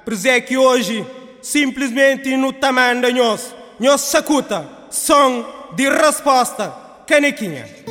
Por é que hoje, simplesmente no tamanho de nós sacuta, som de resposta, canequinha.